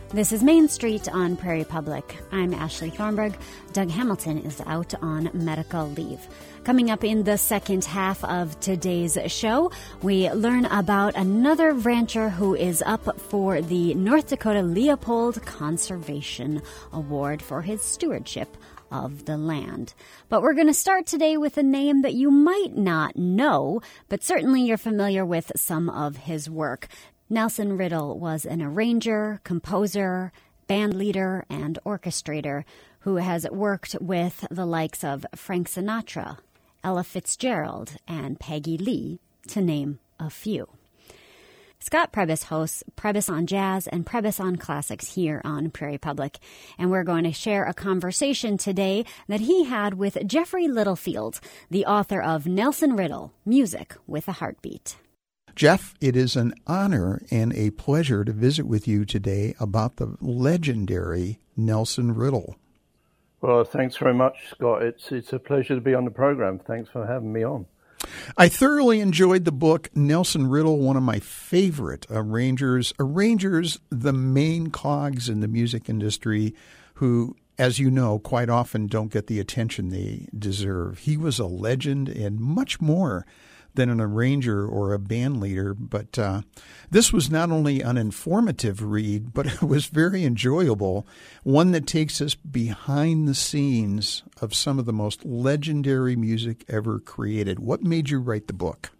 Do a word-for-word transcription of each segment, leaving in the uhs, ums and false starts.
This is Main Street on Prairie Public. I'm Ashley Thornburg. Doug Hamilton is out on medical leave. Coming up in the second half of today's show, we learn about another rancher who is up for the North Dakota Leopold Conservation Award for his stewardship of the land. But we're going to start today with a name that you might not know, but certainly you're familiar with some of his work. Nelson Riddle was an arranger, composer, band leader, and orchestrator who has worked with the likes of Frank Sinatra, Ella Fitzgerald, and Peggy Lee, to name a few. Scott Prebys hosts Prebys on Jazz and Prebys on Classics here on Prairie Public, and we're going to share a conversation today that he had with Jeffrey Littlefield, the author of Nelson Riddle, Music with a Heartbeat. Jeff, it is an honor and a pleasure to visit with you today about the legendary Nelson Riddle. Well, thanks very much, Scott. It's it's a pleasure to be on the program. Thanks for having me on. I thoroughly enjoyed the book, Nelson Riddle, one of my favorite arrangers. Arrangers, the main cogs in the music industry, who, as you know, quite often don't get the attention they deserve. He was a legend and much more than an arranger or a band leader, but uh, this was not only an informative read, but it was very enjoyable, one that takes us behind the scenes of some of the most legendary music ever created. What made you write the book?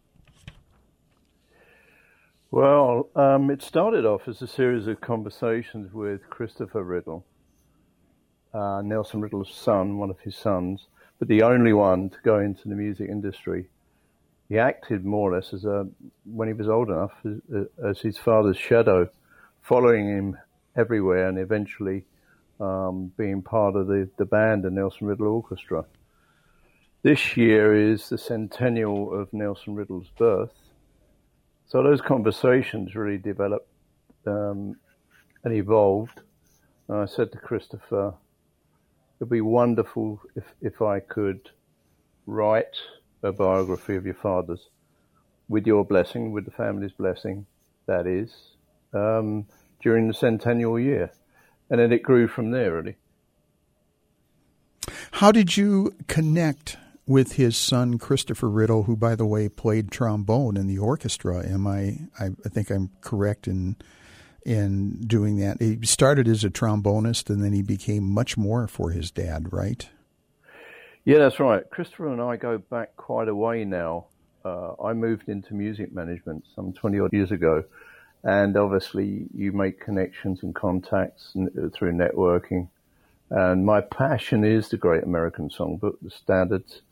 Well, um, it started off as a series of conversations with Christopher Riddle, uh, Nelson Riddle's son, one of his sons, but the only one to go into the music industry. He acted more or less as a, when he was old enough, as, as his father's shadow, following him everywhere and eventually um, being part of the, the band, the Nelson Riddle Orchestra. This year is the centennial of Nelson Riddle's birth. So those conversations really developed um, and evolved. And I said to Christopher, it'd be wonderful if, if I could write a biography of your father's, with your blessing, with the family's blessing, that is, um, during the centennial year. And then it grew from there, really. How did you connect with his son, Christopher Riddle, who, by the way, played trombone in the orchestra? Am I, I, I think I'm correct in in doing that. He started as a trombonist, and then he became much more for his dad, right? Yeah, that's right. Christopher and I go back quite a way now. Uh, I moved into music management some twenty-odd years ago, and obviously you make connections and contacts through networking. And my passion is the Great American Songbook, the standards.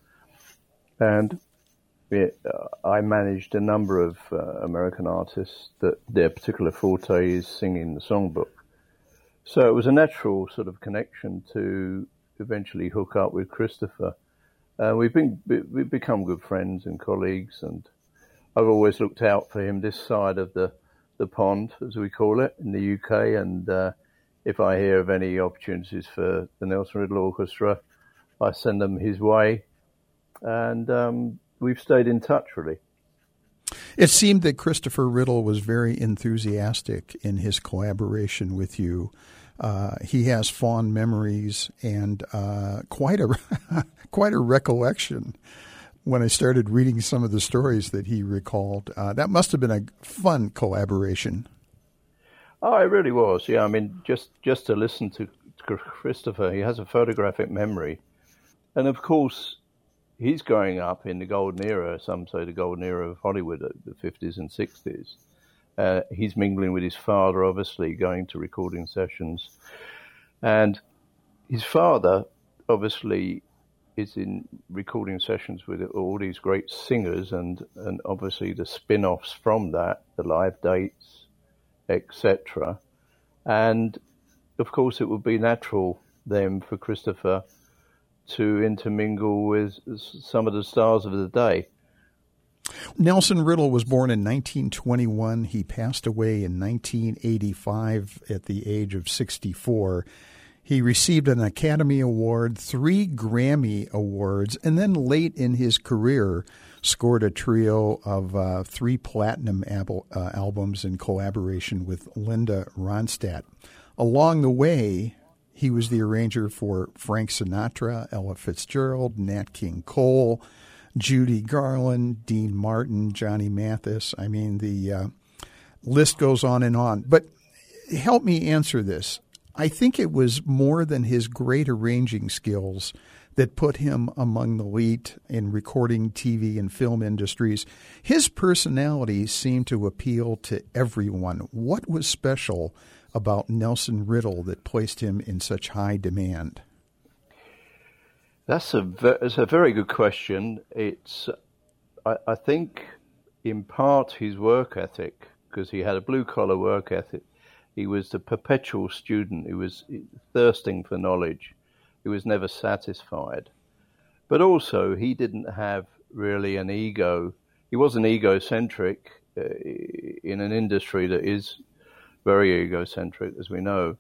And it, uh, I managed a number of uh, American artists that their particular forte is singing the songbook. So it was a natural sort of connection to eventually hook up with Christopher. Uh, we've been we've become good friends and colleagues, and I've always looked out for him this side of the, the pond, as we call it, in the U K. And uh, if I hear of any opportunities for the Nelson Riddle Orchestra, I send them his way, and um, we've stayed in touch, really. It seemed that Christopher Riddle was very enthusiastic in his collaboration with you. Uh, he has fond memories and uh, quite a quite a recollection when I started reading some of the stories that he recalled. Uh, that must have been a fun collaboration. Oh, it really was. Yeah, I mean, just, just to listen to Christopher, he has a photographic memory. And of course, he's growing up in the golden era, some say the golden era of Hollywood, the fifties and sixties. Uh, he's mingling with his father, obviously, going to recording sessions. And his father, obviously, is in recording sessions with all these great singers, and, and obviously the spin-offs from that, the live dates, et cetera. And, of course, it would be natural then for Christopher to intermingle with some of the stars of the day. Nelson Riddle was born in nineteen twenty-one. He passed away in nineteen eighty-five at the age of sixty-four. He received an Academy Award, three Grammy Awards, and then late in his career scored a trio of uh, three platinum ab- uh, albums in collaboration with Linda Ronstadt. Along the way, he was the arranger for Frank Sinatra, Ella Fitzgerald, Nat King Cole, Judy Garland, Dean Martin, Johnny Mathis. I mean, the uh, list goes on and on. But help me answer this. I think it was more than his great arranging skills that put him among the elite in recording, T V, and film industries. His personality seemed to appeal to everyone. What was special about Nelson Riddle that placed him in such high demand? That's a, that's a very good question. It's, I, I think, in part his work ethic, because he had a blue-collar work ethic. He was the perpetual student. He was thirsting for knowledge. He was never satisfied. But also, he didn't have really an ego. He wasn't egocentric uh, in an industry that is very egocentric, as we know.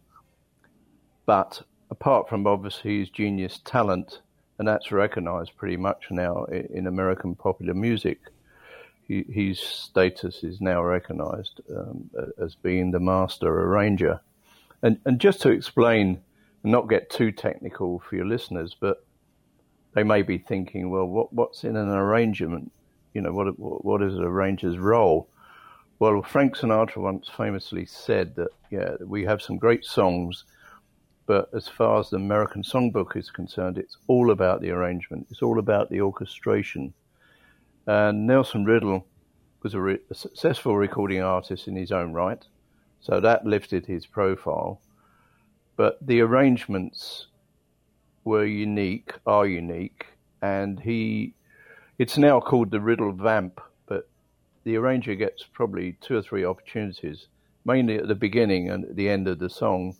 But apart from obviously his genius talent, and that's recognized pretty much now in American popular music, he, his status is now recognized um, as being the master arranger. And, and just to explain, and not get too technical for your listeners, but they may be thinking, well, what, what's in an arrangement? You know, what, what is an arranger's role? Well, Frank Sinatra once famously said that, yeah, we have some great songs, but as far as the American Songbook is concerned, it's all about the arrangement. It's all about the orchestration. And Nelson Riddle was a, re- a successful recording artist in his own right, so that lifted his profile. But the arrangements were unique, are unique, and he, it's now called the Riddle Vamp, but the arranger gets probably two or three opportunities, mainly at the beginning and at the end of the song,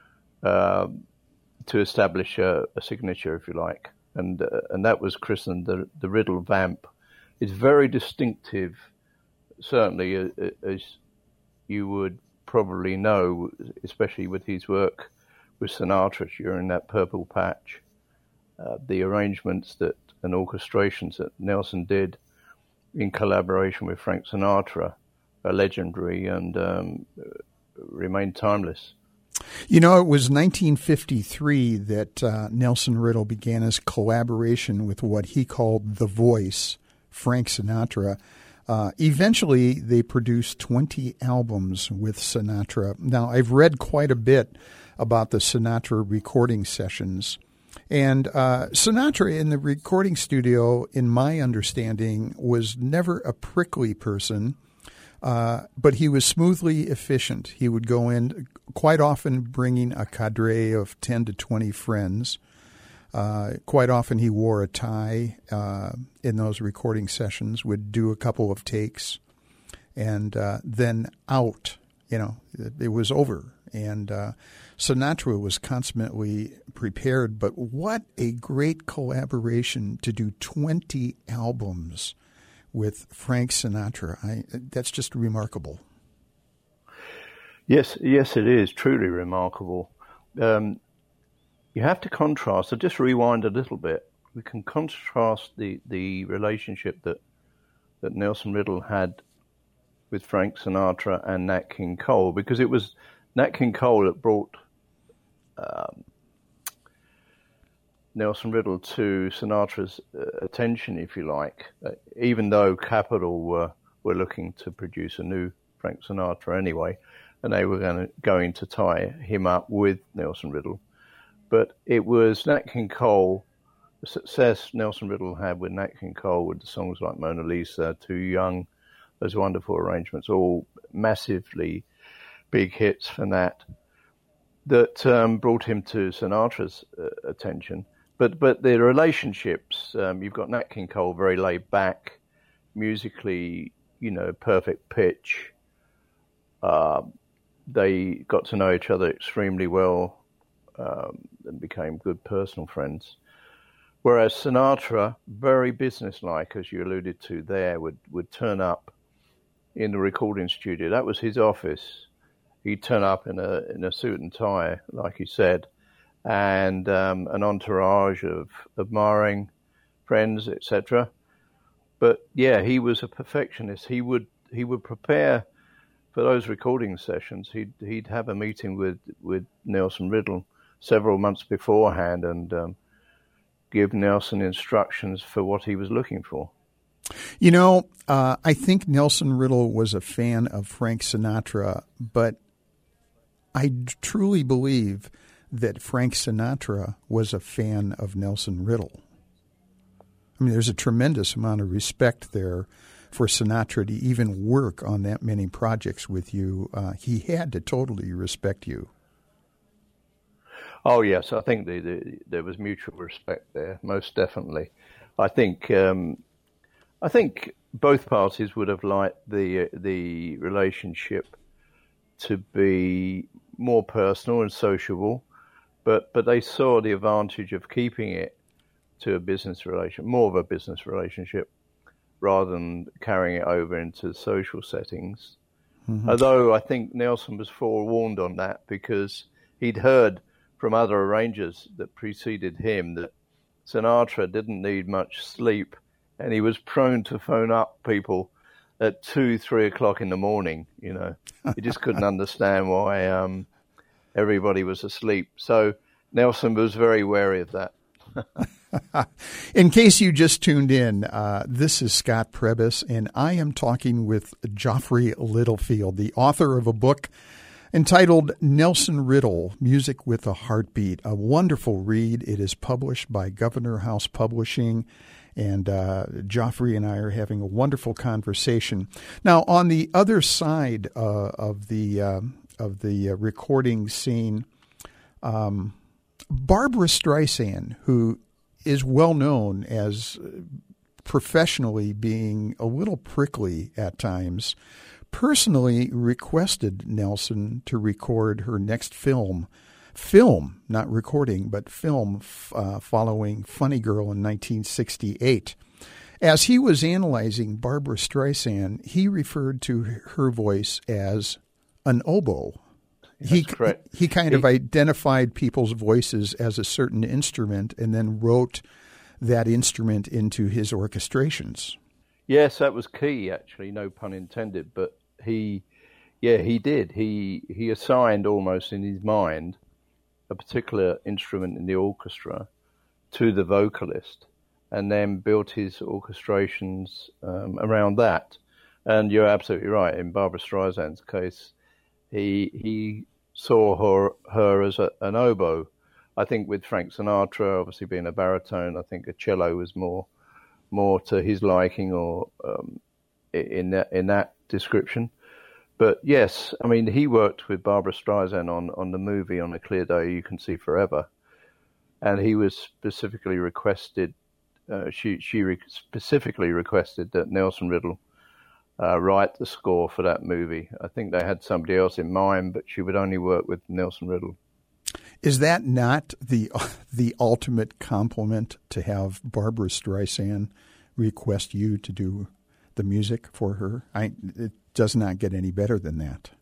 uh, to establish a, a signature, if you like. And uh, and that was christened the, the Riddle Vamp. It's very distinctive, certainly, uh, as you would probably know, especially with his work with Sinatra during that Purple Patch. Uh, the arrangements that and orchestrations that Nelson did in collaboration with Frank Sinatra are legendary and um, remain timeless. You know, it was nineteen fifty-three that uh, Nelson Riddle began his collaboration with what he called The Voice, Frank Sinatra. Uh, eventually, they produced twenty albums with Sinatra. Now, I've read quite a bit about the Sinatra recording sessions. And uh, Sinatra in the recording studio, in my understanding, was never a prickly person, uh, but he was smoothly efficient. He would go in quite often bringing a cadre of ten to twenty friends. Uh, quite often he wore a tie uh, in those recording sessions, would do a couple of takes, and uh, then out. You know, it, it was over. And uh, Sinatra was consummately prepared. But what a great collaboration to do twenty albums with Frank Sinatra. I, that's just remarkable. Yes, yes, it is truly remarkable. Um, you have to contrast, so just rewind a little bit. We can contrast the, the relationship that, that Nelson Riddle had with Frank Sinatra and Nat King Cole, because it was Nat King Cole that brought um, Nelson Riddle to Sinatra's uh, attention, if you like, uh, even though Capitol were, were looking to produce a new Frank Sinatra anyway, and they were going to, going to tie him up with Nelson Riddle. But it was Nat King Cole, the success Nelson Riddle had with Nat King Cole with the songs like Mona Lisa, Too Young, those wonderful arrangements, all massively big hits for Nat, that um, brought him to Sinatra's uh, attention. But but the relationships, um, you've got Nat King Cole, very laid back, musically, you know, perfect pitch. Uh, they got to know each other extremely well um, and became good personal friends. Whereas Sinatra, very businesslike, as you alluded to there, would, would turn up in the recording studio. That was his office. He'd turn up in a in a suit and tie, like he said, and um, an entourage of admiring friends, et cetera. But yeah, he was a perfectionist. He would he would prepare for those recording sessions, he'd he'd have a meeting with, with Nelson Riddle several months beforehand and um, give Nelson instructions for what he was looking for. You know, uh, I think Nelson Riddle was a fan of Frank Sinatra, but I truly believe that Frank Sinatra was a fan of Nelson Riddle. I mean, there's a tremendous amount of respect there for Sinatra to even work on that many projects with you. Uh, he had to totally respect you. Oh, yes. I think the, the, there was mutual respect there, most definitely. I think um, I think both parties would have liked the the relationship to be more personal and sociable, but but they saw the advantage of keeping it to a business relation, more of a business relationship, rather than carrying it over into social settings. Mm-hmm. Although I think Nelson was forewarned on that because he'd heard from other arrangers that preceded him that Sinatra didn't need much sleep, and he was prone to phone up people at two, three o'clock in the morning. You know, he just couldn't understand why um, everybody was asleep. So Nelson was very wary of that. In case you just tuned in, uh, this is Scott Prebys, and I am talking with Joffrey Littlefield, the author of a book entitled Nelson Riddle, Music with a Heartbeat, a wonderful read. It is published by Governor House Publishing, and uh, Joffrey and I are having a wonderful conversation. Now, on the other side uh, of the uh, of the uh, recording scene, um, Barbra Streisand, who is well known as professionally being a little prickly at times, personally requested Nelson to record her next film, film, not recording, but film uh, following Funny Girl in nineteen sixty-eight. As he was analyzing Barbra Streisand, he referred to her voice as an oboe. That's he correct. He kind of identified people's voices as a certain instrument and then wrote that instrument into his orchestrations. Yes, that was key, actually, no pun intended. But he, yeah, he did. He he assigned almost in his mind a particular instrument in the orchestra to the vocalist and then built his orchestrations um, around that. And you're absolutely right. In Barbra Streisand's case, he he saw her her as a, an oboe. I think with Frank Sinatra, obviously being a baritone, I think a cello was more more to his liking, or um, in that in that description. But yes, I mean, he worked with Barbra Streisand on, on the movie On a Clear Day You Can See Forever, and he was specifically requested. Uh, she she re- specifically requested that Nelson Riddle Uh, write the score for that movie. I think they had somebody else in mind, but she would only work with Nelson Riddle. Is that not the the ultimate compliment, to have Barbra Streisand request you to do the music for her? I, it does not get any better than that.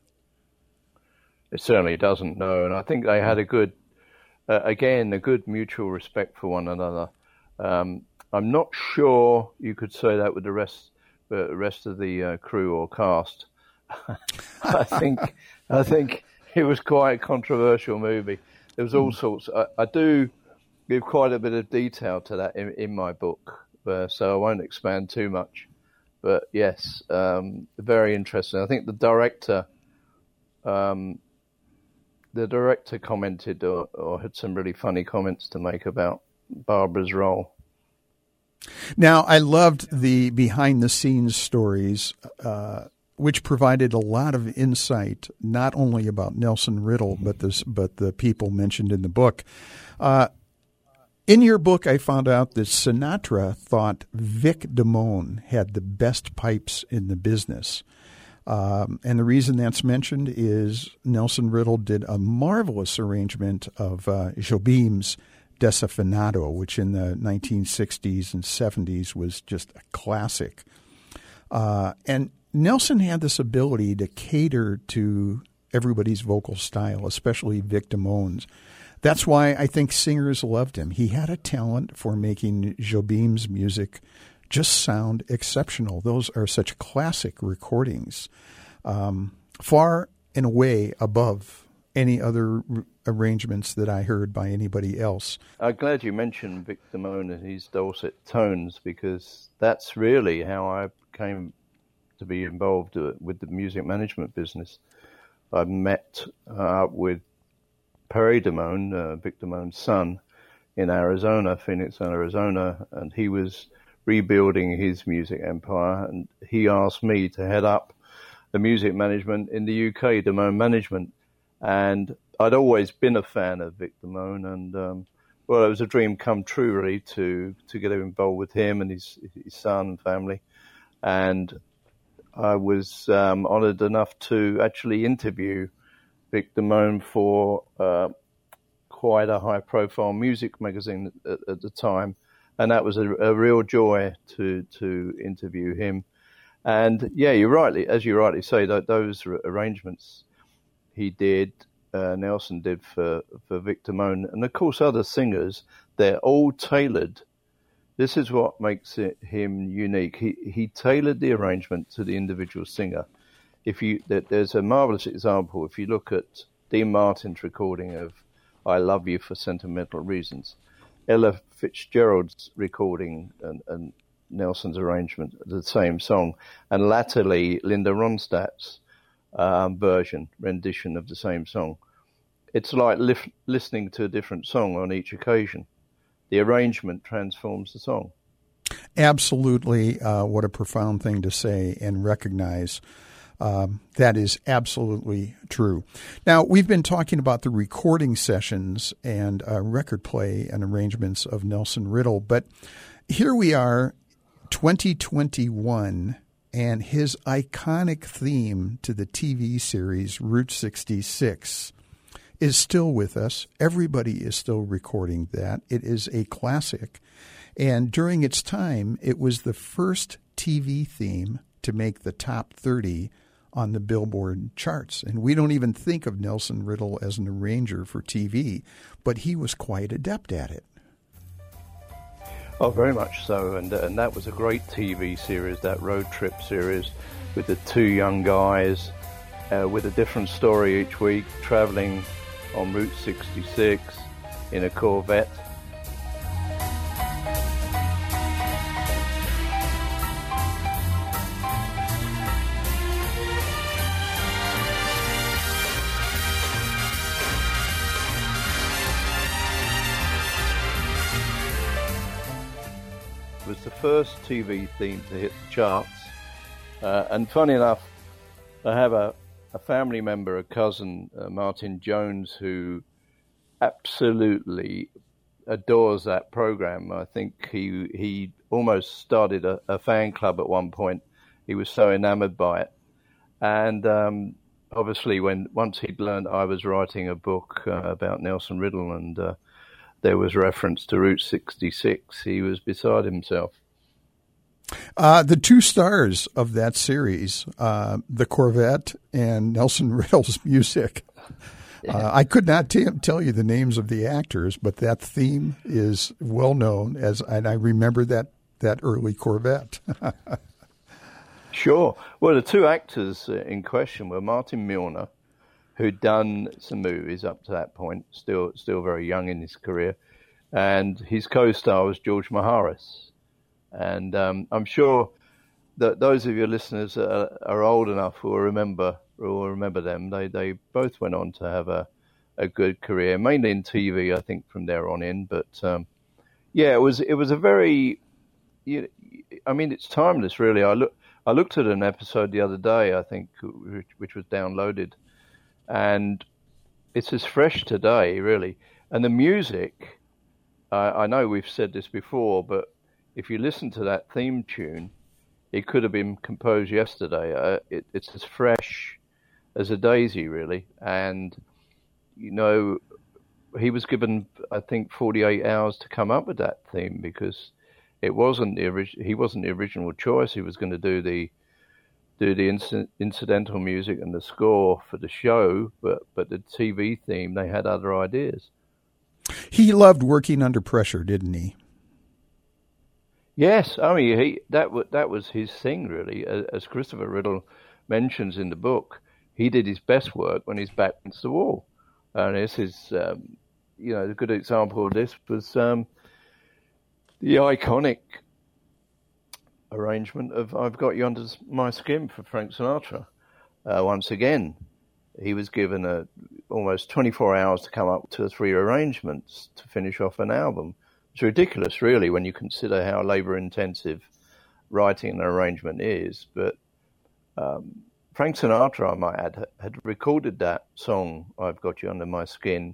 It certainly doesn't, no. And I think they had a good, uh, again, a good mutual respect for one another. Um, I'm not sure you could say that with the rest the rest of the uh, crew or cast. I think I think it was quite a controversial movie. There was all sorts. I, I do give quite a bit of detail to that in, in my book, uh, so I won't expand too much. But yes, um, very interesting. I think the director, um, the director commented or, or had some really funny comments to make about Barbara's role. Now, I loved the behind-the-scenes stories, uh, which provided a lot of insight, not only about Nelson Riddle, but this, but the people mentioned in the book. Uh, in your book, I found out that Sinatra thought Vic Damone had the best pipes in the business. Um, and the reason that's mentioned is Nelson Riddle did a marvelous arrangement of uh, Jobim's Desafinado, which in the nineteen sixties and seventies was just a classic. Uh, and Nelson had this ability to cater to everybody's vocal style, especially Vic Damone's. That's why I think singers loved him. He had a talent for making Jobim's music just sound exceptional. Those are such classic recordings. Um, far and away above any other r- arrangements that I heard by anybody else. I'm glad you mentioned Vic Damone and his dulcet tones, because that's really how I came to be involved with the music management business. I met uh, with Perry Damone, uh, Vic Damone's son, in Arizona, Phoenix, Arizona, and he was rebuilding his music empire, and he asked me to head up the music management in the U K, Damone Management. And I'd always been a fan of Vic Damone, and um, well, it was a dream come true, really, to to get involved with him and his his son and family. And I was um, honoured enough to actually interview Vic Damone for uh, quite a high-profile music magazine at, at the time, and that was a, a real joy to to interview him. And yeah, you rightly, as you rightly say, that those arrangements he did, uh, Nelson did for for Vic Damone, and of course other singers, they're all tailored. This is what makes it him unique. He he tailored the arrangement to the individual singer. If you there's a marvelous example. If you look at Dean Martin's recording of "I Love You for Sentimental Reasons," Ella Fitzgerald's recording and, and Nelson's arrangement of the same song, and latterly Linda Ronstadt's um, version, rendition of the same song. It's like lif- listening to a different song on each occasion. The arrangement transforms the song. Absolutely. Uh, what a profound thing to say and recognize. Um, that is absolutely true. Now, we've been talking about the recording sessions and uh, record play and arrangements of Nelson Riddle, but here we are, twenty twenty-one, and his iconic theme to the T V series Route sixty-six is still with us. Everybody is still recording that. It is a classic, and during its time, it was the first T V theme to make the top thirty on the Billboard charts. And we don't even think of Nelson Riddle as an arranger for T V, but he was quite adept at it. Oh, very much so. And, uh, and that was a great T V series, that road trip series, with the two young guys uh, with a different story each week, traveling on Route sixty-six in a Corvette. Was the first T V theme to hit the charts, uh, and funny enough, I have a, a family member, a cousin, uh, Martin Jones, who absolutely adores that program. I think he he almost started a, a fan club at one point. He was so enamored by it, and um, obviously, when once he'd learned I was writing a book uh, about Nelson Riddle and uh, there was reference to Route sixty-six, he was beside himself. Uh, the two stars of that series, uh, the Corvette and Nelson Riddle's music. Uh, I could not t- tell you the names of the actors, but that theme is well known, as, and I remember that, that early Corvette. Sure. Well, the two actors in question were Martin Milner, who'd done some movies up to that point, still still very young in his career, and his co-star was George Maharis. And um, I'm sure that those of your listeners are, are old enough who will remember will remember them. They they both went on to have a, a good career, mainly in T V, I think, from there on in. But um, yeah, it was it was a very, you, I mean, it's timeless, really. I look I looked at an episode the other day, I think, which, which was downloaded. And it's as fresh today, really. And the music, uh, I know we've said this before, but if you listen to that theme tune, it could have been composed yesterday. Uh, it, it's as fresh as a daisy, really. And, you know, he was given, I think, forty-eight hours to come up with that theme, because it wasn't the orig- he wasn't the original choice. He was going to do the do the inc- incidental music and the score for the show, but, but the T V theme, they had other ideas. He loved working under pressure, didn't he? Yes, I mean, he that, w- that was his thing, really. As Christopher Riddle mentions in the book, he did his best work when he's back against the wall. And this is, um, you know, a good example of this was um, the iconic arrangement of I've Got You Under My Skin for Frank Sinatra. Uh, once again, he was given a, almost twenty-four hours to come up to three arrangements to finish off an album. It's ridiculous, really, when you consider how labor-intensive writing an arrangement is. But um, Frank Sinatra, I might add, had recorded that song, I've Got You Under My Skin,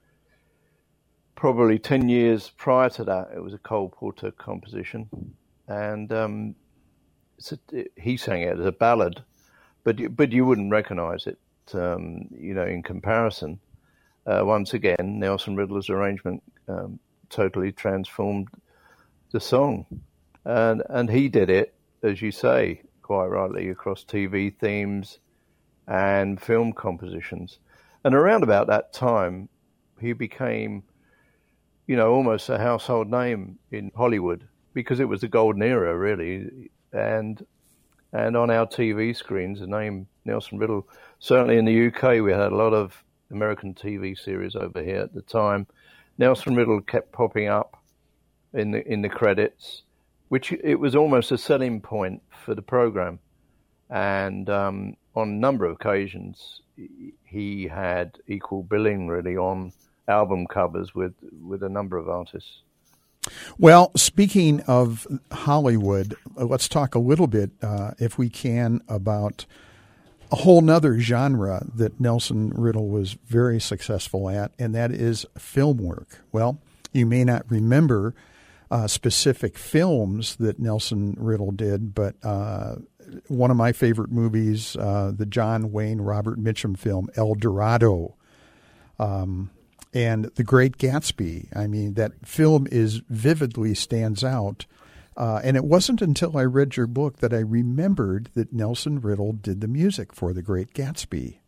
probably ten years prior to that. It was a Cole Porter composition. And um, it's a, it, he sang it as a ballad, but, but you wouldn't recognize it, um, you know, in comparison. Uh, once again, Nelson Riddle's arrangement um, totally transformed the song. And, and he did it, as you say, quite rightly, across T V themes and film compositions. And around about that time, he became, you know, almost a household name in Hollywood, because it was the golden era, really. And and on our T V screens, the name Nelson Riddle, certainly in the U K, we had a lot of American T V series over here at the time. Nelson Riddle kept popping up in the in the credits, which it was almost a selling point for the program. And um, on a number of occasions, he had equal billing, really, on album covers with, with a number of artists. Well, speaking of Hollywood, let's talk a little bit, uh, if we can, about a whole nother genre that Nelson Riddle was very successful at, and that is film work. Well, you may not remember uh, specific films that Nelson Riddle did, but uh, one of my favorite movies, uh, the John Wayne, Robert Mitchum film, El Dorado, um, and The Great Gatsby. I mean, that film is vividly stands out. Uh, and it wasn't until I read your book that I remembered that Nelson Riddle did the music for The Great Gatsby.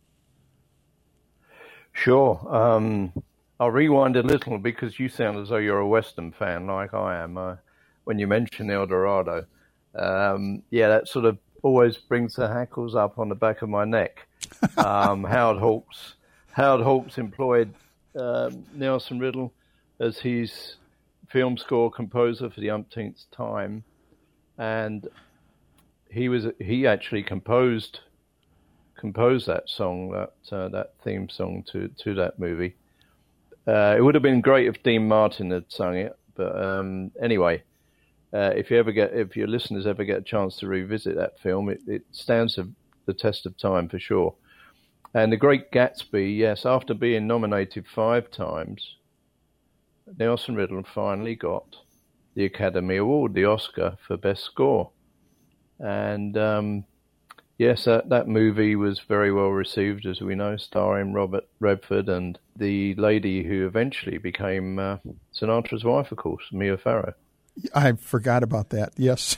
Sure. Um, I'll rewind a little because you sound as though you're a Western fan like I am. Uh, when you mention El Dorado, um, yeah, that sort of always brings the hackles up on the back of my neck. Um, Howard Hawks, Howard Hawks employed Um, Nelson Riddle as his film score composer for the umpteenth time, and he was he actually composed composed that song, that uh, that theme song to to that movie. Uh, it would have been great if Dean Martin had sung it, but um, anyway, uh, if you ever get if your listeners ever get a chance to revisit that film, it, it stands the test of time for sure. And The Great Gatsby, yes, after being nominated five times, Nelson Riddle finally got the Academy Award, the Oscar, for Best Score. And, um, yes, that, that movie was very well received, as we know, starring Robert Redford and the lady who eventually became uh, Sinatra's wife, of course, Mia Farrow. I forgot about that, yes.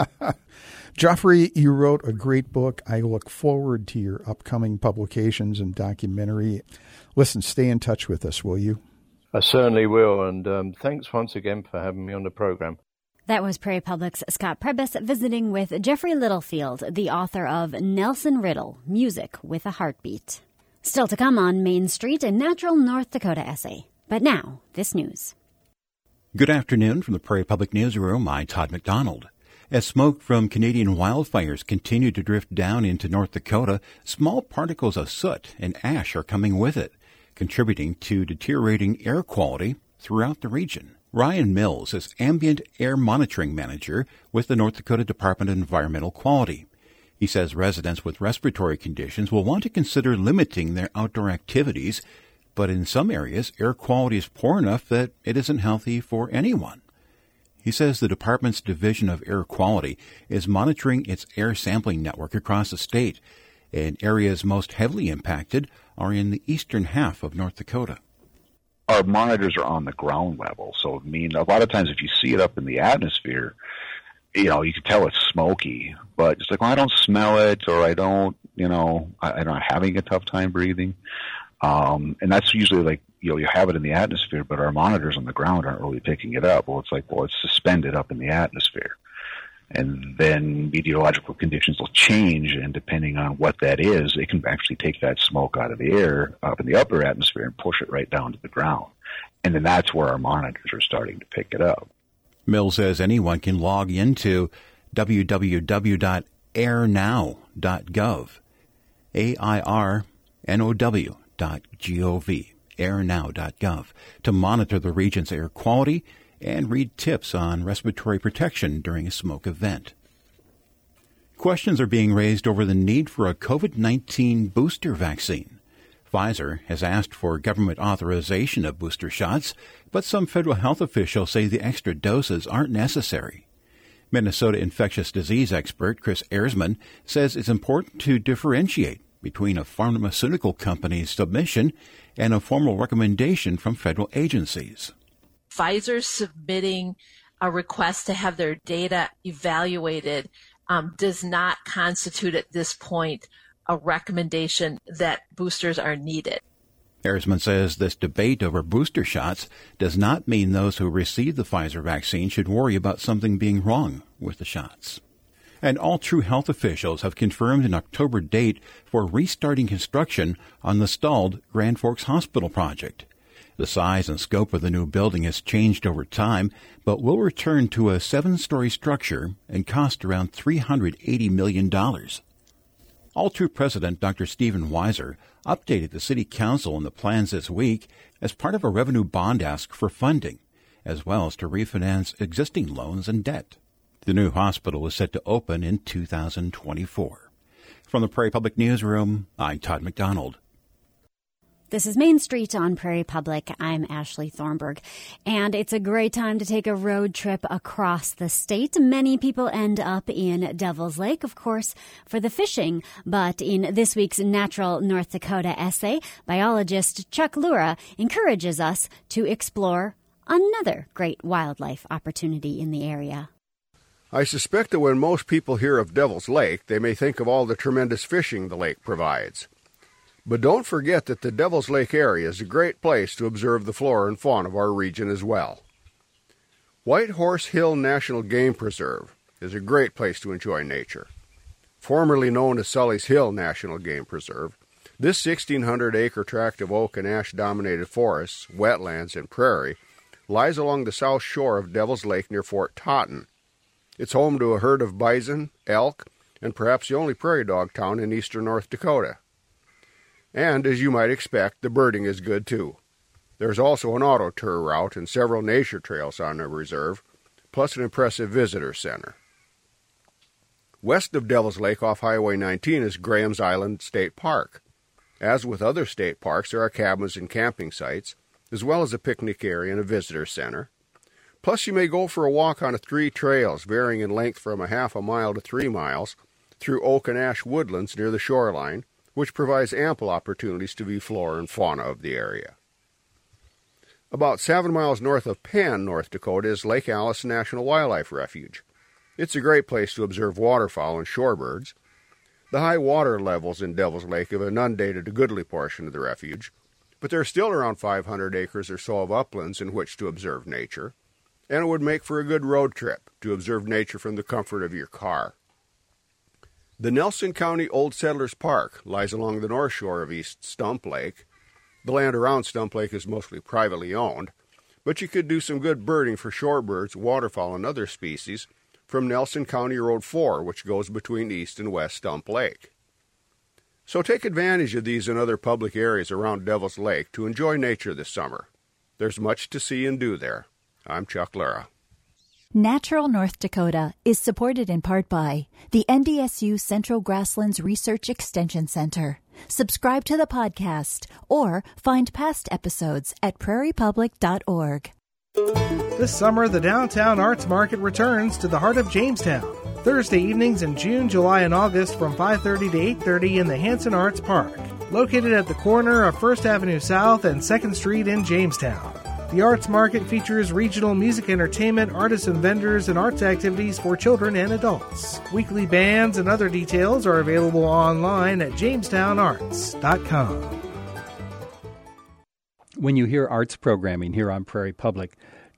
Geoffrey, you wrote a great book. I look forward to your upcoming publications and documentary. Listen, stay in touch with us, will you? I certainly will, and um, thanks once again for having me on the program. That was Prairie Public's Scott Prebys visiting with Geoffrey Littlefield, the author of Nelson Riddle, Music with a Heartbeat. Still to come on Main Street, a natural North Dakota essay. But now, this news. Good afternoon from the Prairie Public Newsroom. I'm Todd McDonald. As smoke from Canadian wildfires continue to drift down into North Dakota, small particles of soot and ash are coming with it, contributing to deteriorating air quality throughout the region. Ryan Mills is Ambient Air Monitoring Manager with the North Dakota Department of Environmental Quality. He says residents with respiratory conditions will want to consider limiting their outdoor activities, but in some areas, air quality is poor enough that it isn't healthy for anyone. He says the department's Division of Air Quality is monitoring its air sampling network across the state, and areas most heavily impacted are in the eastern half of North Dakota. Our monitors are on the ground level, so I mean, a lot of times if you see it up in the atmosphere, you know, you can tell it's smoky, but it's like, well, I don't smell it, or I don't, you know, I, I'm not having a tough time breathing. Um, and that's usually like, you know, you have it in the atmosphere, but our monitors on the ground aren't really picking it up. Well, it's like, well, it's suspended up in the atmosphere. And then meteorological conditions will change, and depending on what that is, it can actually take that smoke out of the air up in the upper atmosphere and push it right down to the ground. And then that's where our monitors are starting to pick it up. Mills says anyone can log into w w w dot air now dot gov, A I R N O W dot G O V, air now dot gov, to monitor the region's air quality and read tips on respiratory protection during a smoke event. Questions are being raised over the need for a COVID nineteen booster vaccine. Pfizer has asked for government authorization of booster shots, but some federal health officials say the extra doses aren't necessary. Minnesota infectious disease expert Chris Erzman says it's important to differentiate between a pharmaceutical company's submission and a formal recommendation from federal agencies. Pfizer submitting a request to have their data evaluated um, does not constitute at this point a recommendation that boosters are needed. Erzman says this debate over booster shots does not mean those who receive the Pfizer vaccine should worry about something being wrong with the shots. And all true health officials have confirmed an October date for restarting construction on the stalled Grand Forks Hospital project. The size and scope of the new building has changed over time, but will return to a seven-story structure and cost around three hundred eighty million dollars. All-True President Doctor Stephen Weiser updated the City Council on the plans this week as part of a revenue bond ask for funding, as well as to refinance existing loans and debt. The new hospital is set to open in two thousand twenty-four. From the Prairie Public Newsroom, I'm Todd McDonald. This is Main Street on Prairie Public. I'm Ashley Thornburg, and it's a great time to take a road trip across the state. Many people end up in Devil's Lake, of course, for the fishing, but in this week's Natural North Dakota essay, biologist Chuck Lura encourages us to explore another great wildlife opportunity in the area. I suspect that when most people hear of Devil's Lake, they may think of all the tremendous fishing the lake provides. But don't forget that the Devil's Lake area is a great place to observe the flora and fauna of our region as well. White Horse Hill National Game Preserve is a great place to enjoy nature. Formerly known as Sully's Hill National Game Preserve, this sixteen hundred acre tract of oak and ash-dominated forests, wetlands, and prairie lies along the south shore of Devil's Lake near Fort Totten. It's home to a herd of bison, elk, and perhaps the only prairie dog town in eastern North Dakota. And, as you might expect, the birding is good too. There's also an auto tour route and several nature trails on the reserve, plus an impressive visitor center. West of Devil's Lake off Highway nineteen is Graham's Island State Park. As with other state parks, there are cabins and camping sites, as well as a picnic area and a visitor center. Plus, you may go for a walk on three trails, varying in length from a half a mile to three miles, through oak and ash woodlands near the shoreline, which provides ample opportunities to view flora and fauna of the area. About seven miles north of Penn, North Dakota, is Lake Alice National Wildlife Refuge. It's a great place to observe waterfowl and shorebirds. The high water levels in Devil's Lake have inundated a goodly portion of the refuge, but there are still around five hundred acres or so of uplands in which to observe nature, and it would make for a good road trip to observe nature from the comfort of your car. The Nelson County Old Settlers Park lies along the north shore of East Stump Lake. The land around Stump Lake is mostly privately owned, but you could do some good birding for shorebirds, waterfowl, and other species from Nelson County Road four, which goes between East and West Stump Lake. So take advantage of these and other public areas around Devil's Lake to enjoy nature this summer. There's much to see and do there. I'm Chuck Lura. Natural North Dakota is supported in part by the N D S U Central Grasslands Research Extension Center. Subscribe to the podcast or find past episodes at prairie public dot org. This summer, the Downtown Arts Market returns to the heart of Jamestown. Thursday evenings in June, July, and August from five thirty to eight thirty in the Hanson Arts Park, located at the corner of First Avenue South and second Street in Jamestown. The Arts Market features regional music entertainment, artists and vendors, and arts activities for children and adults. Weekly bands and other details are available online at jamestown arts dot com. When you hear arts programming here on Prairie Public,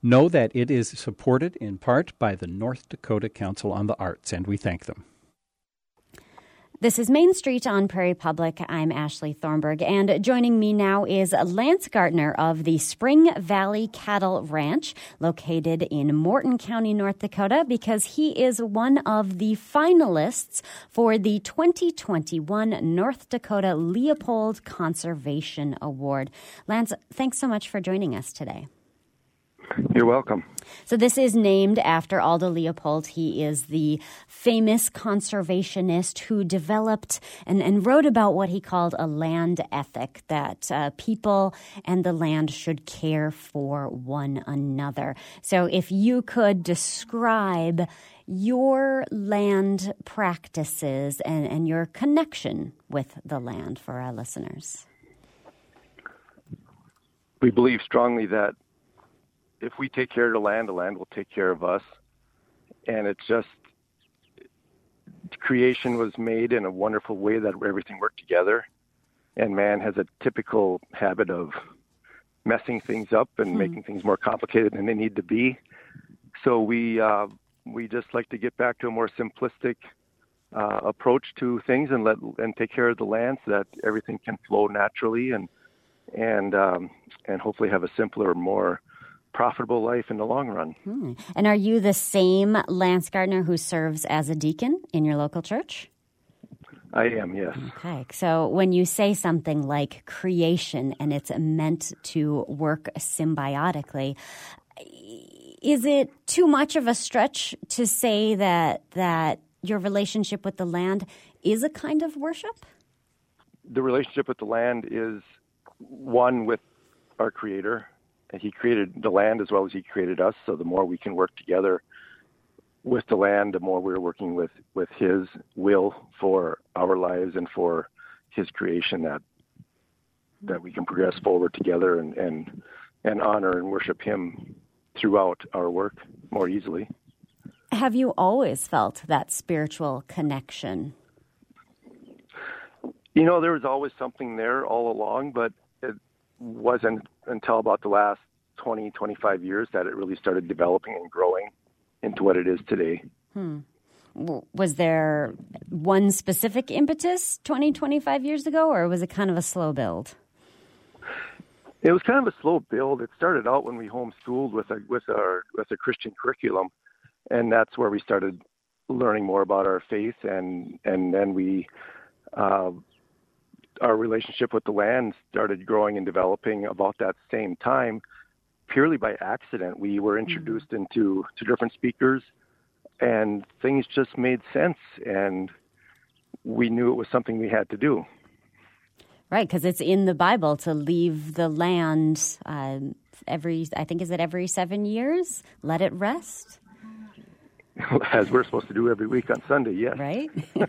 Know that it is supported in part by the North Dakota Council on the Arts, and we thank them. This is Main Street on Prairie Public. I'm Ashley Thornburg, and joining me now is Lance Gartner of the Spring Valley Cattle Ranch, located in Morton County, North Dakota, because he is one of the finalists for the twenty twenty-one North Dakota Leopold Conservation Award. Lance, thanks so much for joining us today. You're welcome. So this is named after Aldo Leopold. He is the famous conservationist who developed and, and wrote about what he called a land ethic, that uh, people and the land should care for one another. So if you could describe your land practices and, and your connection with the land for our listeners. We believe strongly that if we take care of the land, the land will take care of us. And it's just, creation was made in a wonderful way that everything worked together. And man has a typical habit of messing things up and mm-hmm. making things more complicated than they need to be. So we uh, we just like to get back to a more simplistic uh, approach to things and let and take care of the land so that everything can flow naturally and and um, and hopefully have a simpler, more profitable life in the long run. Hmm. And are you the same Lance Gartner who serves as a deacon in your local church? I am, yes. Okay. So when you say something like creation and it's meant to work symbiotically, is it too much of a stretch to say that that your relationship with the land is a kind of worship? The relationship with the land is one with our Creator. And He created the land as well as He created us. So the more we can work together with the land, the more we're working with, with His will for our lives and for His creation, that that we can progress forward together and, and, and honor and worship Him throughout our work more easily. Have you always felt that spiritual connection? You know, there was always something there all along, but it wasn't until about the last twenty, twenty-five years that it really started developing and growing into what it is today. Hmm. Was there one specific impetus twenty, twenty-five years ago, or was it kind of a slow build? It was kind of a slow build. It started out when we homeschooled with a with our with a Christian curriculum, and that's where we started learning more about our faith, and and then we. Uh, Our relationship with the land started growing and developing about that same time, purely by accident. We were introduced mm-hmm. into to different speakers, and things just made sense, and we knew it was something we had to do. Right, because it's in the Bible to leave the land uh, every, I think, is it every seven years? Let it rest? As we're supposed to do every week on Sunday, yes. Right?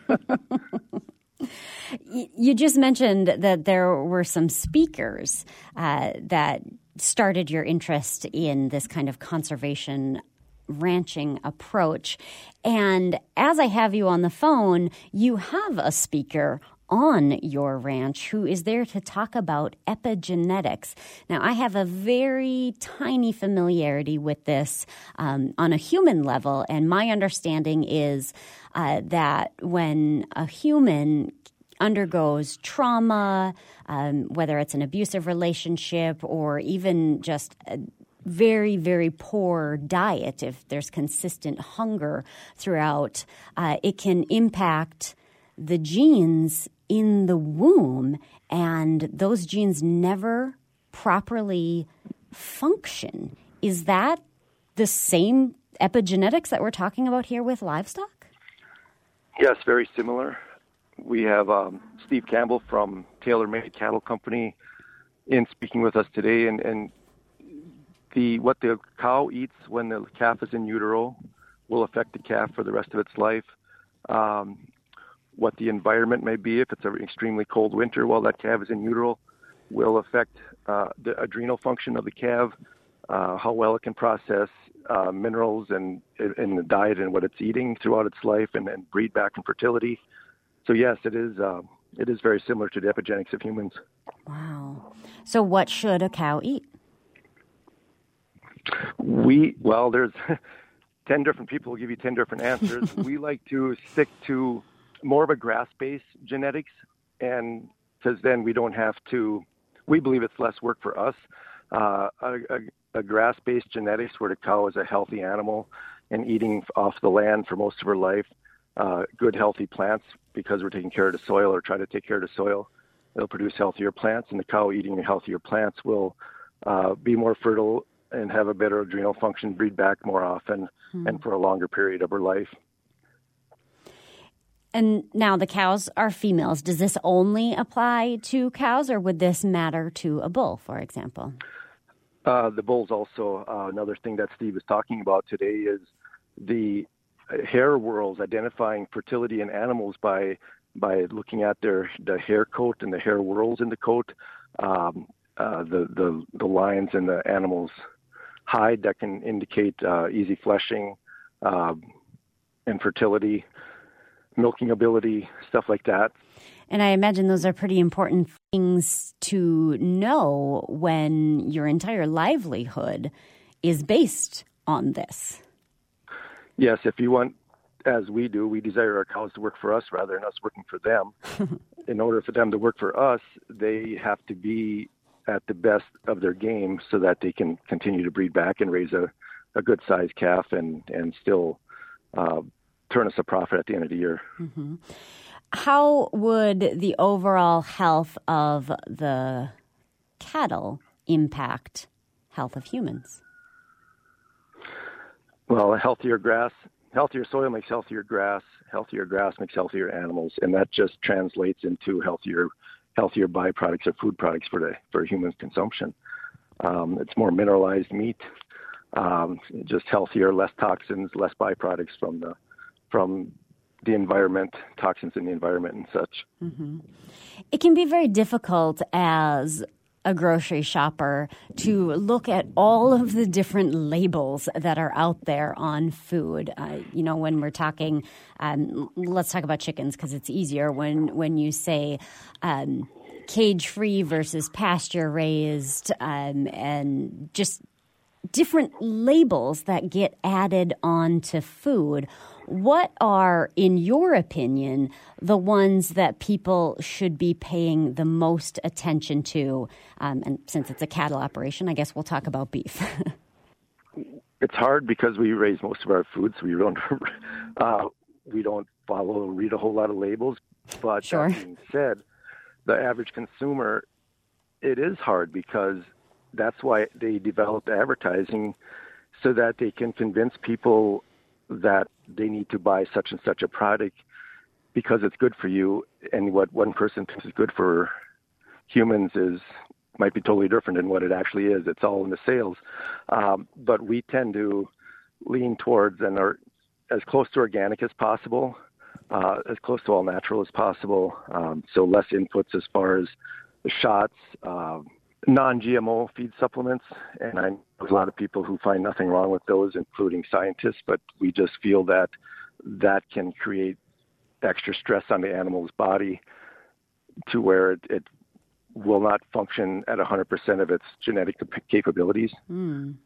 You just mentioned that there were some speakers uh, that started your interest in this kind of conservation ranching approach. And as I have you on the phone, you have a speaker on your ranch who is there to talk about epigenetics. Now, I have a very tiny familiarity with this um, on a human level, and my understanding is uh, that when a human undergoes trauma, um, whether it's an abusive relationship or even just a very, very poor diet, if there's consistent hunger throughout, uh, it can impact the genes in the womb, and those genes never properly function. Is that the same epigenetics that we're talking about here with livestock? Yes, very similar. We have um, Steve Campbell from Taylor Made Cattle Company in speaking with us today, and, and the what the cow eats when the calf is in utero will affect the calf for the rest of its life. Um, what the environment may be, if it's an extremely cold winter while that calf is in utero, will affect uh, the adrenal function of the calf, uh, how well it can process uh, minerals and in the diet and what it's eating throughout its life, and, and breed back in fertility. So yes, it is. Uh, it is very similar to the epigenetics of humans. Wow. So what should a cow eat? We, well, there's ten different people will give you ten different answers. We like to stick to more of a grass-based genetics, and because then we don't have to, we believe it's less work for us. Uh, a, a, a grass-based genetics where the cow is a healthy animal and eating off the land for most of her life, uh, good healthy plants because we're taking care of the soil or try to take care of the soil. It'll produce healthier plants, and the cow eating healthier plants will uh, be more fertile and have a better adrenal function, breed back more often, mm. and for a longer period of her life. And now the cows are females. Does this only apply to cows, or would this matter to a bull, for example? Uh, the bulls also, uh, another thing that Steve was talking about today is the hair whorls, identifying fertility in animals by by looking at their the hair coat and the hair whorls in the coat, um, uh, the, the, the lines in the animal's hide that can indicate uh, easy fleshing, uh, infertility, milking ability, stuff like that. And I imagine those are pretty important things to know when your entire livelihood is based on this. Yes, if you want, as we do, we desire our cows to work for us rather than us working for them. In order for them to work for us, they have to be at the best of their game so that they can continue to breed back and raise a, a good-sized calf and, and still uh, turn us a profit at the end of the year. Mm-hmm. How would the overall health of the cattle impact health of humans? Well, a healthier grass, healthier soil makes healthier grass, healthier grass makes healthier animals, and that just translates into healthier healthier byproducts or food products for the for humans' consumption. Um, it's more mineralized meat, um, just healthier, less toxins, less byproducts from the from the environment, toxins in the environment and such. Mm-hmm. It can be very difficult as a grocery shopper to look at all of the different labels that are out there on food. Uh, you know, when we're talking, um, let's talk about chickens because it's easier. When when you say um, cage-free versus pasture-raised, um, and just different labels that get added onto food. What are, in your opinion, the ones that people should be paying the most attention to? Um, and since it's a cattle operation, I guess we'll talk about beef. It's hard because we raise most of our food, so we don't uh, we don't follow read a whole lot of labels. But sure. That being said, the average consumer, it is hard because that's why they developed advertising so that they can convince people that they need to buy such and such a product because it's good for you, and what one person thinks is good for humans is might be totally different than what it actually is. It's all in the sales. Um, but we tend to lean towards and are as close to organic as possible, uh, as close to all natural as possible. Um, so less inputs as far as the shots, uh, non-G M O feed supplements, and I know there's a lot of people who find nothing wrong with those, including scientists, but we just feel that that can create extra stress on the animal's body to where it, it will not function at one hundred percent of its genetic capabilities. Mm.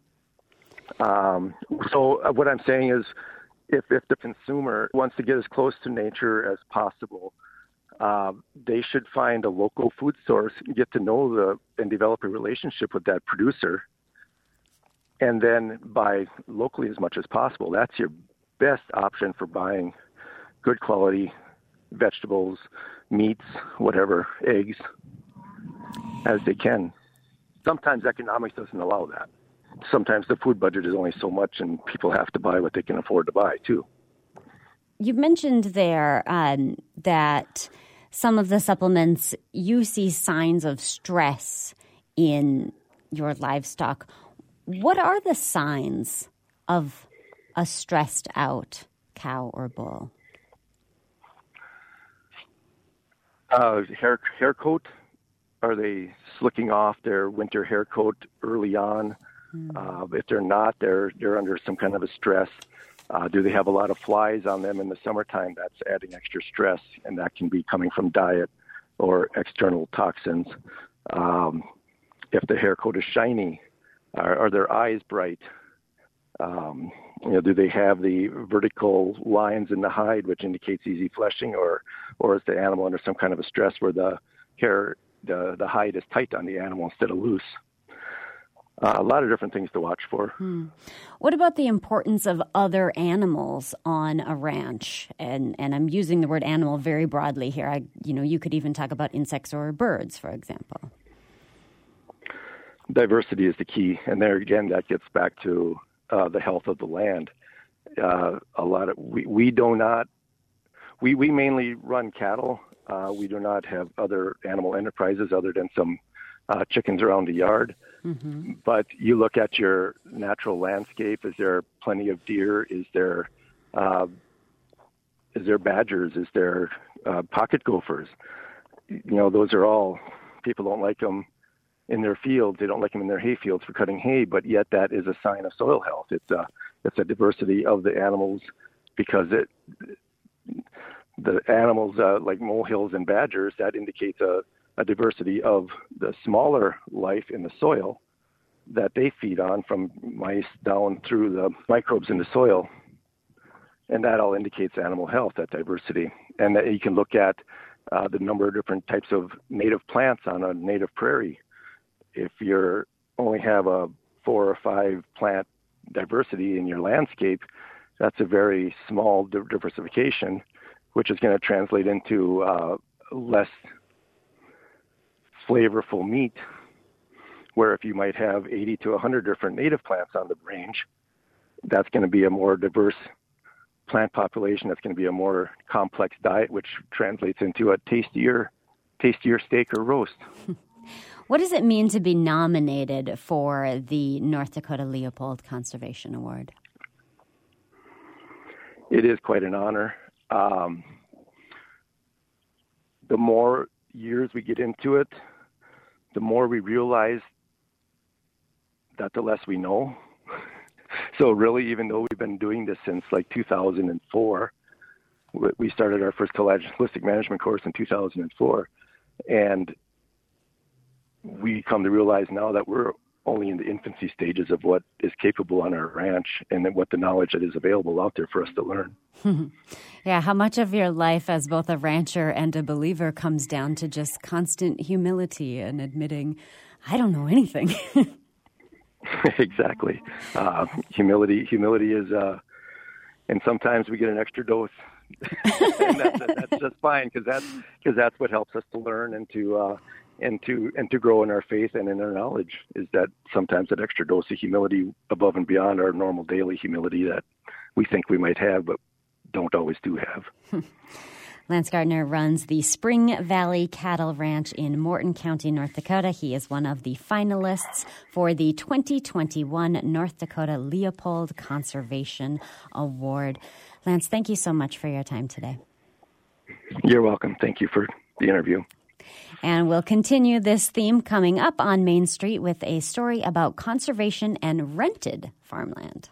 Um, so what I'm saying is if, if the consumer wants to get as close to nature as possible, Uh, they should find a local food source, get to know the and develop a relationship with that producer, and then buy locally as much as possible. That's your best option for buying good quality vegetables, meats, whatever, eggs, as they can. Sometimes economics doesn't allow that. Sometimes the food budget is only so much, and people have to buy what they can afford to buy, too. You mentioned there um, that some of the supplements, you see signs of stress in your livestock. What are the signs of a stressed out cow or bull? Uh, hair hair coat. Are they slicking off their winter hair coat early on? Mm. Uh, if they're not, they're they're under some kind of a stress. Uh, do they have a lot of flies on them in the summertime? That's adding extra stress, and that can be coming from diet or external toxins. Um, if the hair coat is shiny, Are, are their eyes bright? Um, you know, do they have the vertical lines in the hide, which indicates easy fleshing, or or is the animal under some kind of a stress where the hair, the the hide is tight on the animal instead of loose? Uh, a lot of different things to watch for. Hmm. What about the importance of other animals on a ranch? And and I'm using the word animal very broadly here. I, you know, you could even talk about insects or birds, for example. Diversity is the key, and there again, that gets back to uh, the health of the land. Uh, a lot of we, we do not we we mainly run cattle. Uh, we do not have other animal enterprises other than some uh, chickens around the yard. Mm-hmm. But you look at your natural landscape. Is there plenty of deer? Is there uh, is there badgers? Is there uh, pocket gophers? You know, those are all, people don't like them in their fields. They don't like them in their hay fields for cutting hay, but yet that is a sign of soil health. It's a it's a diversity of the animals, because it the animals uh, like molehills and badgers, that indicates a a diversity of the smaller life in the soil that they feed on, from mice down through the microbes in the soil. And that all indicates animal health, that diversity. And that you can look at uh, the number of different types of native plants on a native prairie. If you only have a four or five plant diversity in your landscape, that's a very small diversification, which is going to translate into uh, less flavorful meat, where if you might have eighty to one hundred different native plants on the range, that's going to be a more diverse plant population. That's going to be a more complex diet, which translates into a tastier, tastier steak or roast. What does it mean to be nominated for the North Dakota Leopold Conservation Award? It is quite an honor. Um, the more years we get into it, the more we realize that the less we know. So really, even though we've been doing this since like two thousand four, we started our first holistic management course in two thousand four, and we come to realize now that we're only in the infancy stages of what is capable on our ranch, and then what the knowledge that is available out there for us to learn. Yeah, how much of your life as both a rancher and a believer comes down to just constant humility and admitting, I don't know anything. Exactly. Uh, humility humility is, uh, and sometimes we get an extra dose. And that's, that's just fine, because that's, because that's what helps us to learn and to, uh, and to and to grow in our faith and in our knowledge, is that sometimes that extra dose of humility above and beyond our normal daily humility that we think we might have, but don't always do have. Lance Gardner runs the Spring Valley Cattle Ranch in Morton County, North Dakota. He is one of the finalists for the twenty twenty-one North Dakota Leopold Conservation Award. Lance, thank you so much for your time today. You're welcome. Thank you for the interview. And we'll continue this theme coming up on Main Street with a story about conservation and rented farmland.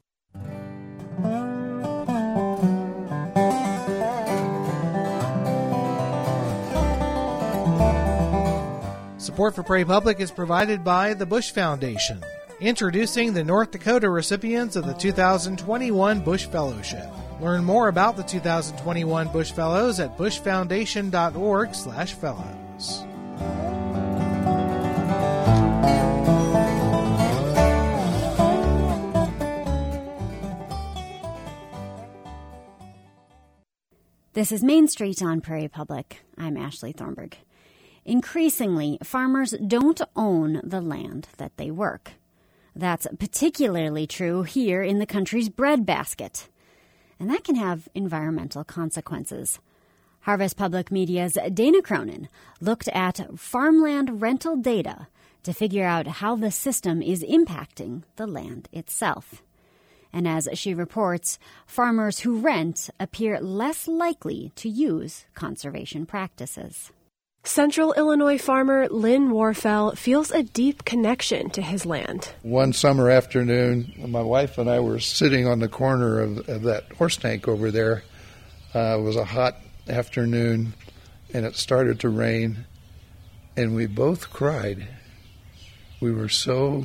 Support for Prairie Public is provided by the Bush Foundation, introducing the North Dakota recipients of the two thousand twenty-one Bush Fellowship. Learn more about the two thousand twenty-one Bush Fellows at bushfoundation.org slash fellows. This is Main Street on Prairie Public. I'm Ashley Thornburg. Increasingly, farmers don't own the land that they work. That's particularly true here in the country's breadbasket. And that can have environmental consequences. Harvest Public Media's Dana Cronin looked at farmland rental data to figure out how the system is impacting the land itself. And as she reports, farmers who rent appear less likely to use conservation practices. Central Illinois farmer Lynn Warfel feels a deep connection to his land. One summer afternoon, my wife and I were sitting on the corner of, of that horse tank over there. Uh, it was a hot afternoon, and it started to rain, and we both cried. We were so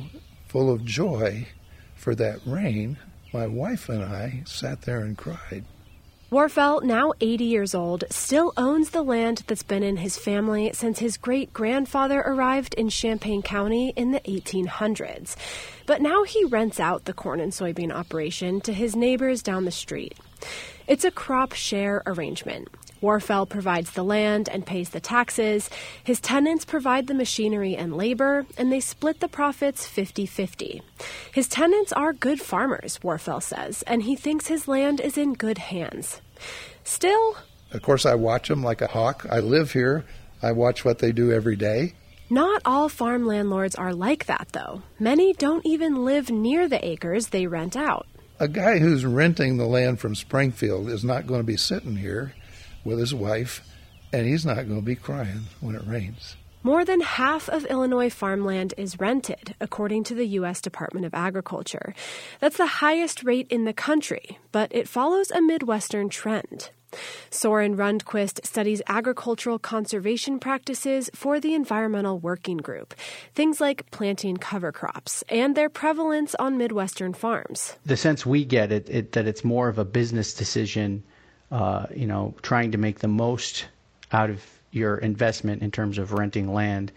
full of joy for that rain, my wife and I sat there and cried. Warfel, now eighty years old, still owns the land that's been in his family since his great-grandfather arrived in Champaign County in the eighteen hundreds. But now he rents out the corn and soybean operation to his neighbors down the street. It's a crop share arrangement. Warfel provides the land and pays the taxes. His tenants provide the machinery and labor, and they split the profits fifty-fifty. His tenants are good farmers, Warfel says, and he thinks his land is in good hands. Still, of course, I watch them like a hawk. I live here. I watch what they do every day. Not all farm landlords are like that, though. Many don't even live near the acres they rent out. A guy who's renting the land from Springfield is not going to be sitting here with his wife, and he's not going to be crying when it rains. More than half of Illinois farmland is rented, according to the U S Department of Agriculture. That's the highest rate in the country, but it follows a Midwestern trend. Soren Rundquist studies agricultural conservation practices for the Environmental Working Group, things like planting cover crops and their prevalence on Midwestern farms. The sense we get it, it that it's more of a business decision, uh, you know, trying to make the most out of your investment in terms of renting land,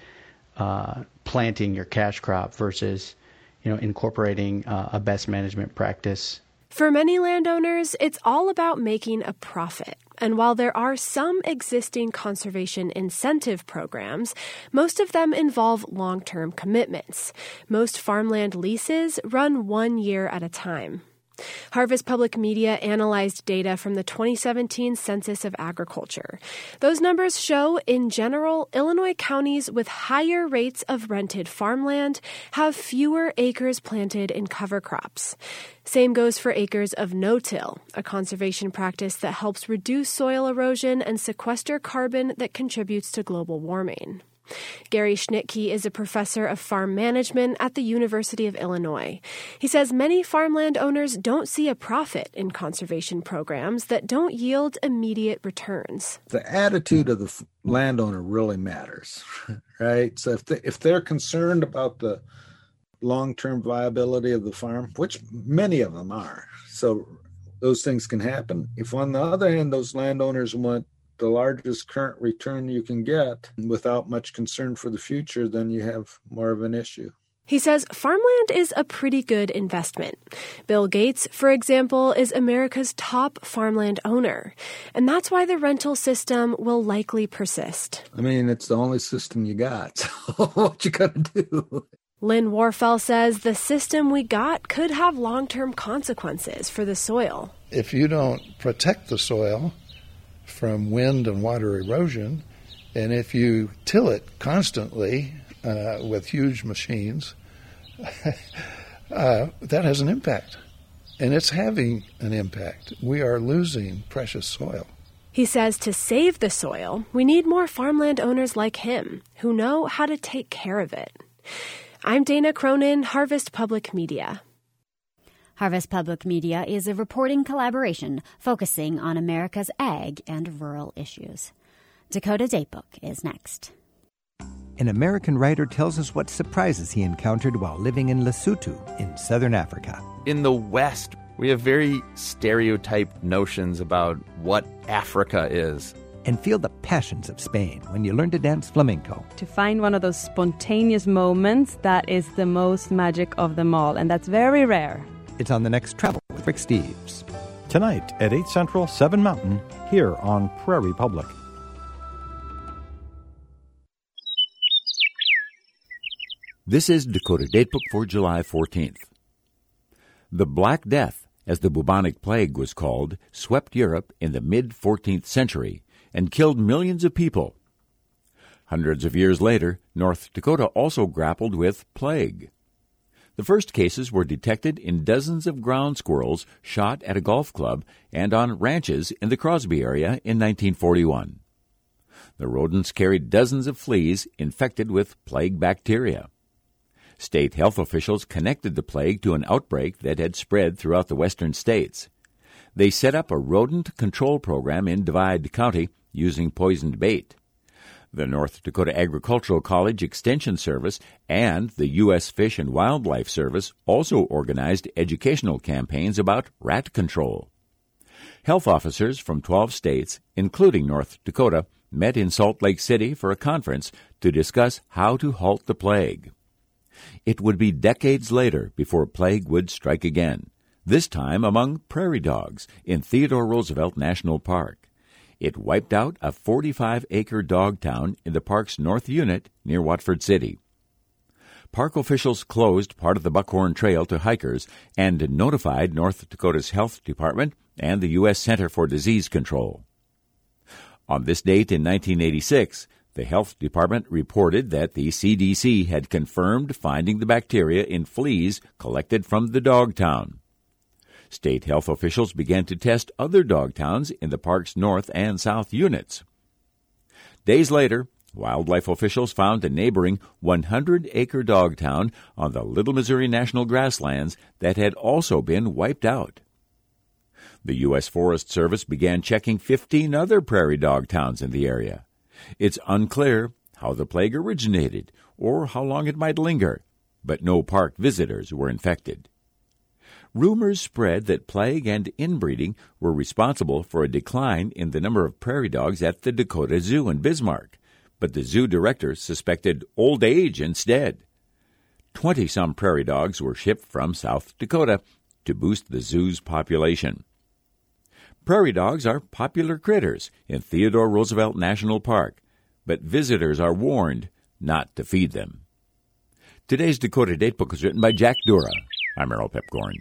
uh, planting your cash crop versus, you know, incorporating uh, a best management practice. For many landowners, it's all about making a profit. And while there are some existing conservation incentive programs, most of them involve long-term commitments. Most farmland leases run one year at a time. Harvest Public Media analyzed data from the twenty seventeen Census of Agriculture. Those numbers show, in general, Illinois counties with higher rates of rented farmland have fewer acres planted in cover crops. Same goes for acres of no-till, a conservation practice that helps reduce soil erosion and sequester carbon that contributes to global warming. Gary Schnittke is a professor of farm management at the University of Illinois. He says many farmland owners don't see a profit in conservation programs that don't yield immediate returns. The attitude of the landowner really matters, right? So if, they, if they're concerned about the long-term viability of the farm, which many of them are, so those things can happen. If on the other hand, those landowners want the largest current return you can get without much concern for the future, then you have more of an issue. He says farmland is a pretty good investment. Bill Gates, for example, is America's top farmland owner, and that's why the rental system will likely persist. I mean, it's the only system you got, so what you gonna do? Lynn Warfel says the system we got could have long-term consequences for the soil. If you don't protect the soil from wind and water erosion, and if you till it constantly uh, with huge machines, uh, that has an impact. And it's having an impact. We are losing precious soil. He says to save the soil, we need more farmland owners like him who know how to take care of it. I'm Dana Cronin, Harvest Public Media. Harvest Public Media is a reporting collaboration focusing on America's ag and rural issues. Dakota Datebook is next. An American writer tells us what surprises he encountered while living in Lesotho in southern Africa. In the West, we have very stereotyped notions about what Africa is. And feel the passions of Spain when you learn to dance flamenco. To find one of those spontaneous moments that is the most magic of them all, and that's very rare. It's on the next Travel with Rick Steves. Tonight at eight Central, seven Mountain, here on Prairie Public. This is Dakota Datebook for July fourteenth. The Black Death, as the bubonic plague was called, swept Europe in the mid-fourteenth century and killed millions of people. Hundreds of years later, North Dakota also grappled with plague. The first cases were detected in dozens of ground squirrels shot at a golf club and on ranches in the Crosby area in nineteen forty-one. The rodents carried dozens of fleas infected with plague bacteria. State health officials connected the plague to an outbreak that had spread throughout the western states. They set up a rodent control program in Divide County using poisoned bait. The North Dakota Agricultural College Extension Service and the U S Fish and Wildlife Service also organized educational campaigns about rat control. Health officers from twelve states, including North Dakota, met in Salt Lake City for a conference to discuss how to halt the plague. It would be decades later before plague would strike again, this time among prairie dogs in Theodore Roosevelt National Park. It wiped out a forty-five acre dog town in the park's north unit near Watford City. Park officials closed part of the Buckhorn Trail to hikers and notified North Dakota's Health Department and the U S Center for Disease Control. On this date in nineteen eighty-six, the Health Department reported that the C D C had confirmed finding the bacteria in fleas collected from the dog town. State health officials began to test other dog towns in the park's north and south units. Days later, wildlife officials found a neighboring one hundred acre dog town on the Little Missouri National Grasslands that had also been wiped out. The U S Forest Service began checking fifteen other prairie dog towns in the area. It's unclear how the plague originated or how long it might linger, but no park visitors were infected. Rumors spread that plague and inbreeding were responsible for a decline in the number of prairie dogs at the Dakota Zoo in Bismarck, but the zoo director suspected old age instead. Twenty-some prairie dogs were shipped from South Dakota to boost the zoo's population. Prairie dogs are popular critters in Theodore Roosevelt National Park, but visitors are warned not to feed them. Today's Dakota Datebook was written by Jack Dura. I'm Errol Pepcorn.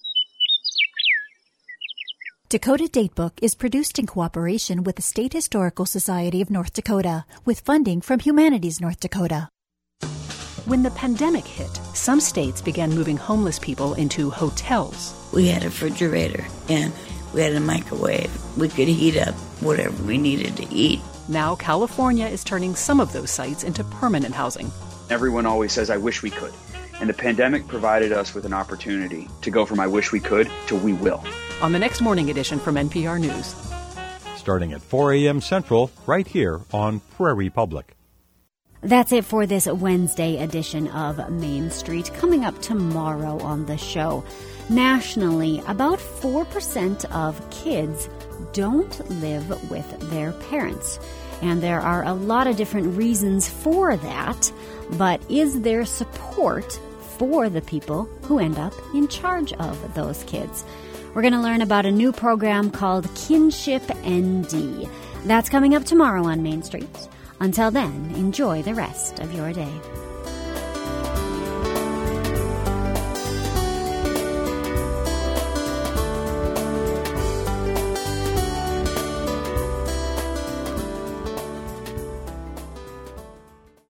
Dakota Datebook is produced in cooperation with the State Historical Society of North Dakota, with funding from Humanities North Dakota. When the pandemic hit, some states began moving homeless people into hotels. We had a refrigerator and we had a microwave. We could heat up whatever we needed to eat. Now California is turning some of those sites into permanent housing. Everyone always says, I wish we could. And the pandemic provided us with an opportunity to go from I wish we could to we will. On the next morning edition from N P R News. Starting at four a.m. Central, right here on Prairie Public. That's it for this Wednesday edition of Main Street. Coming up tomorrow on the show, nationally, about four percent of kids don't live with their parents. And there are a lot of different reasons for that, but is there support for the people who end up in charge of those kids? We're going to learn about a new program called Kinship N D. That's coming up tomorrow on Main Street. Until then, enjoy the rest of your day.